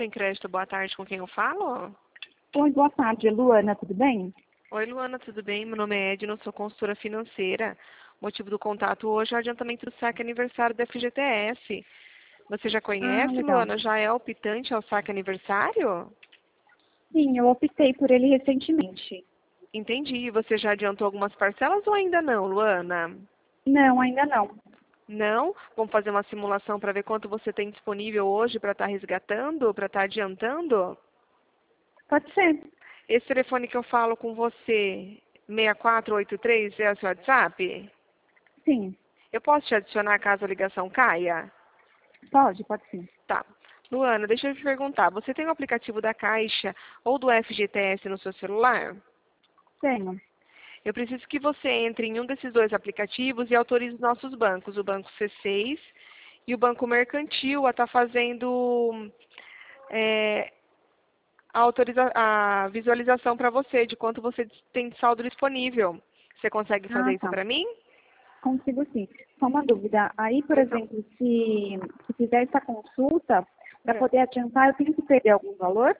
Tem Crédito, boa tarde, com quem eu falo? Oi, boa tarde, Luana, tudo bem? Oi, Luana, tudo bem? Meu nome é Edna, sou consultora financeira. O motivo do contato hoje é o adiantamento do saque aniversário da FGTS. Você já Ah, conhece, legal. Luana? Já é optante ao saque aniversário? Sim, eu optei por ele recentemente. Entendi. Você já adiantou algumas parcelas ou ainda não, Luana? Não, ainda não. Não? Vamos fazer uma simulação para ver quanto você tem disponível hoje para estar resgatando, para estar adiantando? Pode ser? Esse telefone que eu falo com você, 6483, é o seu WhatsApp? Sim, Eu posso te adicionar caso a ligação caia? pode sim. Tá. Luana, deixa eu te perguntar. Você tem o aplicativo da Caixa ou do FGTS no seu celular? Tenho. Eu preciso que você entre em um desses dois aplicativos e autorize os nossos bancos, o Banco C6 e o Banco Mercantil, a estar fazendo é, a visualização para você de quanto você tem de saldo disponível. Você consegue fazer Ah, isso tá. para mim? Consigo sim. Só uma dúvida. Aí, por Pois não. exemplo, se fizer essa consulta, para É. poder adiantar, eu tenho que perder algum valor?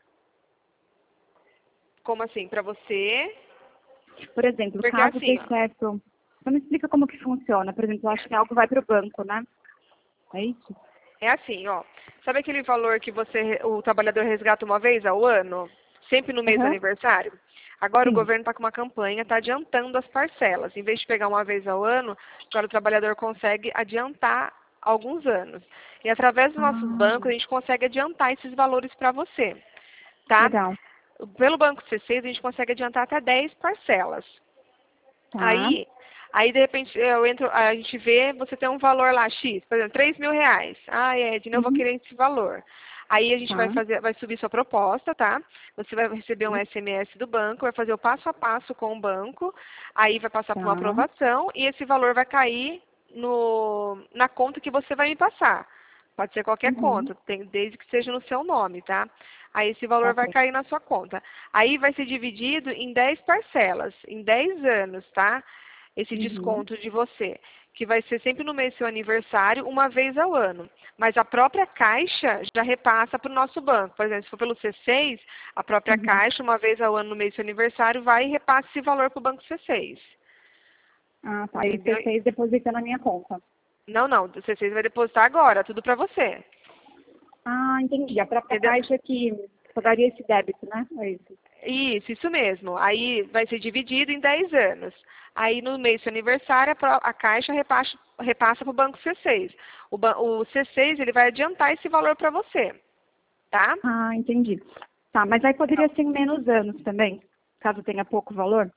Como assim? Para você? Por exemplo, Porque caso assim, dê ó. certo... Então, me explica como que funciona. Por exemplo, eu acho que algo vai para o banco, né? É isso? É assim, ó. Sabe aquele valor que o trabalhador resgata uma vez ao ano? Sempre no mês do Aham. aniversário? Agora o Sim. governo está com uma campanha, está adiantando as parcelas. Em vez de pegar uma vez ao ano, agora o trabalhador consegue adiantar alguns anos. E através dos nossos Ah, bancos, a gente consegue adiantar esses valores para você, tá? legal. Pelo Banco C6, a gente consegue adiantar até 10 parcelas. Tá. Aí de repente a gente vê, você tem um valor lá X, por exemplo, R$ 3.000. Ah, Edna, eu vou Uhum. querer esse valor. Aí a gente Tá. vai subir sua proposta, tá? Você vai receber um SMS do banco, vai fazer o passo a passo com o banco, aí vai passar por uma Tá. aprovação e esse valor vai cair na conta que você vai me passar. Pode ser qualquer Uhum. conta, desde que seja no seu nome, tá? Aí esse valor vai Ok. cair na sua conta. Aí vai ser dividido em 10 parcelas, em 10 anos, tá? Esse Uhum. desconto de você, que vai ser sempre no mês do seu aniversário, uma vez ao ano. Mas a própria Caixa já repassa para o nosso banco. Por exemplo, se for pelo C6, a própria Uhum. Caixa, uma vez ao ano no mês do seu aniversário, vai e repassa esse valor para o Banco C6. Ah, tá. E o Entendeu? C6 deposita na minha conta. Não, não, o C6 vai depositar agora, tudo para você. Ah, entendi. A própria Entendeu? Caixa que pagaria esse débito, né? É isso. Isso mesmo. Aí vai ser dividido em 10 anos. Aí no mês do seu aniversário, a Caixa repassa para o Banco C6. O C6 ele vai adiantar esse valor para você, tá? Ah, entendi. Tá, mas aí poderia ser em menos anos também, caso tenha pouco valor?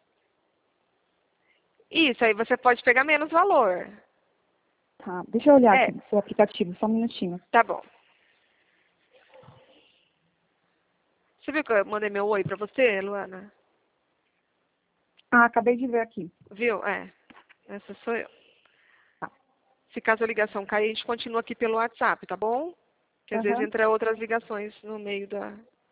Isso, aí você pode pegar menos valor. Tá, deixa eu olhar É, aqui no seu aplicativo, só um minutinho. tá bom. Você viu que eu mandei meu oi para você, Luana? Ah, acabei de ver aqui. Viu? É, essa sou eu. Tá. Se caso a ligação cair, a gente continua aqui pelo WhatsApp, tá bom? Que às vezes Aham. entra outras ligações no meio da...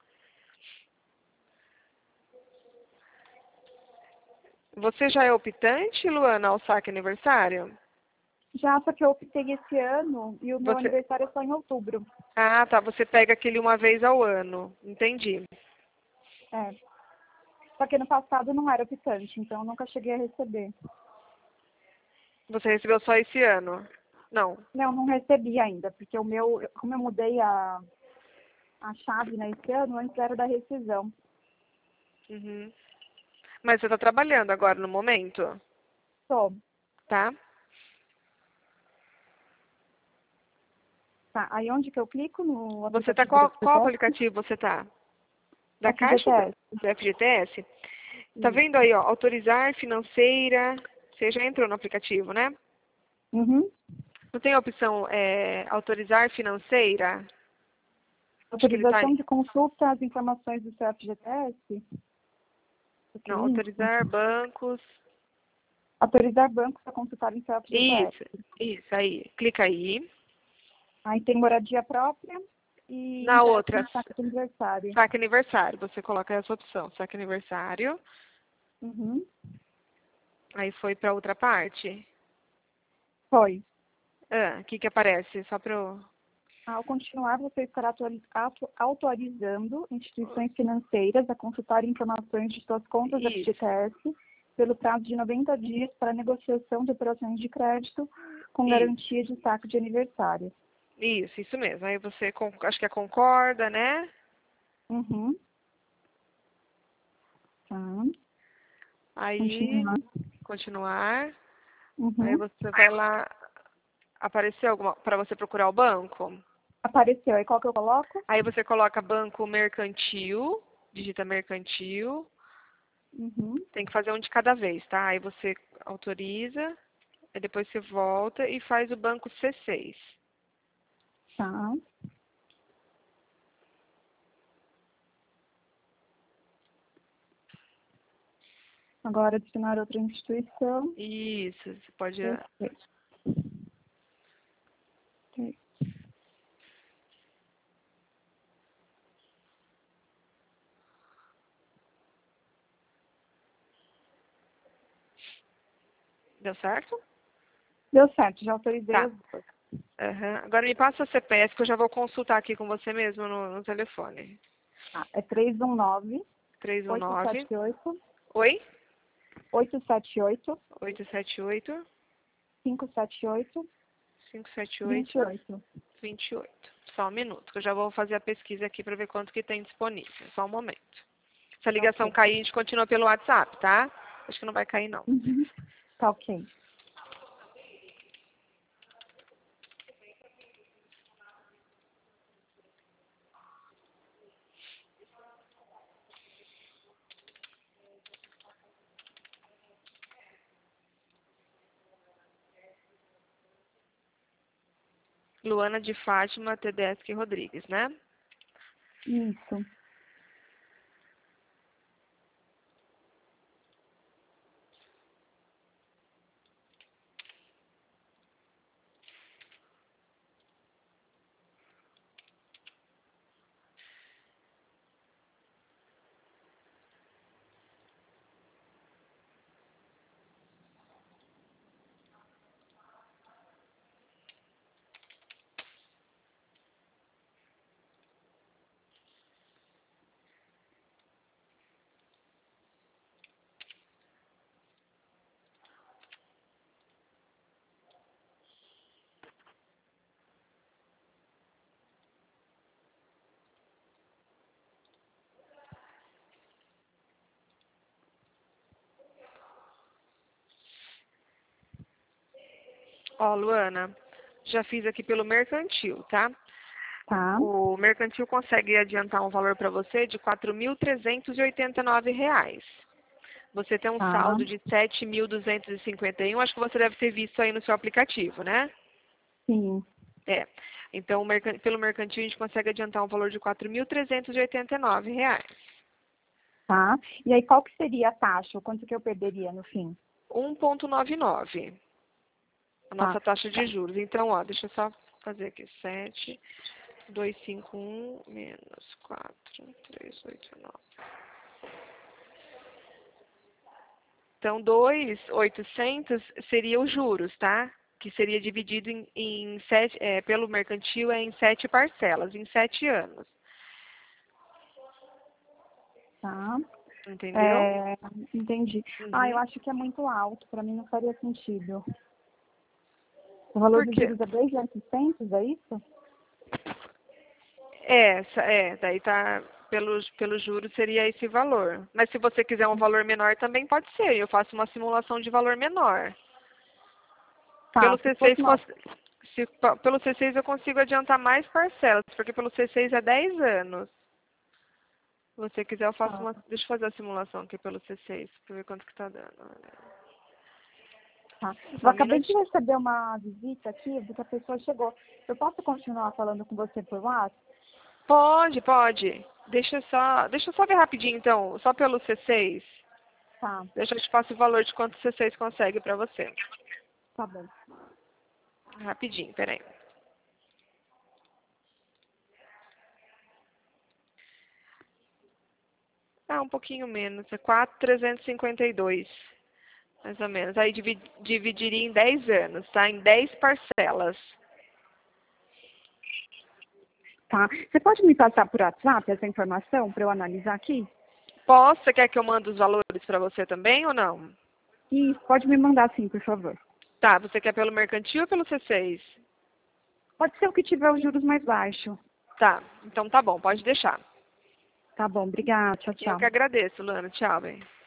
Você já é optante, Luana, ao saque aniversário? Já só que eu optei esse ano e o meu Você... aniversário é só em outubro. Ah, tá. Você pega aquele uma vez ao ano. Entendi. É. Só que no passado não era optante, então eu nunca cheguei a receber. Você recebeu só esse ano? Não. Não, não recebi ainda, porque o meu, como eu mudei a chave, né, esse ano, antes era da rescisão. Uhum. Mas você está trabalhando agora no momento, Tô. tá? Tá, aí onde que eu clico no Você está aplicativo da qual FGTS? aplicativo você tá? Da Caixa ou FGTS, do FGTS? Tá isso. vendo aí, ó, autorizar financeira. Você já entrou no aplicativo, né? Uhum. Não tem a opção autorizar financeira? Acho que ele tá. Autorização de consulta às informações do seu FGTS? O que Não, é isso? autorizar bancos. Autorizar bancos a consultar em seu FGTS. Isso aí. Clica aí. Aí tem moradia própria e Na empréstimo outra, de saque de aniversário. saque aniversário. Você coloca essa opção, saque aniversário. Uhum. Aí foi para outra parte. Foi. Ah, o que que aparece? Só para eu... Ao continuar, você estará autorizando instituições financeiras a consultar informações de suas contas da Isso. FGTS pelo prazo de 90 dias para negociação de operações de crédito com Isso. garantia de saque de aniversário. Isso mesmo. Aí você, acho que concorda, né? Uhum. Tá. Aí, Continuar. continuar. Aí Uhum. você vai lá, apareceu alguma, para você procurar o banco? Apareceu. Aí qual que eu coloco? Aí você coloca banco mercantil, digita mercantil, Uhum. tem que fazer um de cada vez, tá? Aí você autoriza, aí depois você volta e faz o banco C6. Tá. Agora adicionar outra instituição. Isso, você pode... Perfeito. Ok. Deu certo? Deu certo, já autorizei Tá. as duas. Aham. Agora me passa o CPF que eu já vou consultar aqui com você mesmo no telefone. Tá. É 319 319. 878 Oi? 878 878 578 578 28. 28. Só um minuto, que eu já vou fazer a pesquisa aqui para ver quanto que tem disponível. Só um momento. Se a ligação Ok. cair, a gente continua pelo WhatsApp, tá? Acho que não vai cair, não. Uhum. Tá ok. Luana de Fátima Tedeschi Rodrigues, né? Isso. Ó, Luana, já fiz aqui pelo mercantil, tá? Tá. O mercantil consegue adiantar um valor para você de R$ 4.389. Você tem um Tá. saldo de 7.251. Acho que você deve ter visto aí no seu aplicativo, né? Sim. É. Então, pelo mercantil, a gente consegue adiantar um valor de R$ 4.389. Tá. E aí qual que seria a taxa? O quanto que eu perderia no fim? 1,99. A Tá. nossa taxa de juros. Então, ó, deixa eu só fazer aqui. 7.251 menos 4.389. Então, 2.800 seria os juros, tá? Que seria dividido em sete, pelo mercantil em 7 parcelas, em 7 anos. Tá. Entendeu? Entendi. Ah, eu Uhum. acho que é muito alto. Para mim não faria sentido. O valor Por dos quê? juros é 2.800, é isso? Daí tá, pelos juros seria esse valor. Mas se você quiser um valor menor também pode ser. Eu faço uma simulação de valor menor. Tá, Pelo se fosse C6, uma... pelo C6 eu consigo adiantar mais parcelas, porque pelo C6 é 10 anos. Se você quiser, eu faço Tá. uma. Deixa eu fazer a simulação aqui pelo C6, para ver quanto que tá dando. Tá. Eu Só um acabei de minutinho. receber uma visita aqui, porque a pessoa chegou. Eu posso continuar falando com você por WhatsApp? Pode. Deixa eu só ver rapidinho, então. Só pelo C6. Tá, Deixa eu te passar o valor de quanto o C6 consegue para você. tá bom. Rapidinho, peraí. Ah, um pouquinho menos. É 4.352, mais ou menos. Aí dividiria em 10 anos, tá? Em 10 parcelas. Tá. Você pode me passar por WhatsApp essa informação para eu analisar aqui? Posso? Você quer que eu mande os valores para você também ou não? Isso, pode me mandar sim, por favor. Tá, você quer pelo mercantil ou pelo C6? Pode ser o que tiver os juros mais baixos. Tá, então tá bom, pode deixar. Tá bom, obrigada. Tchau, Eu tchau. que agradeço, Lana. Tchau, bem.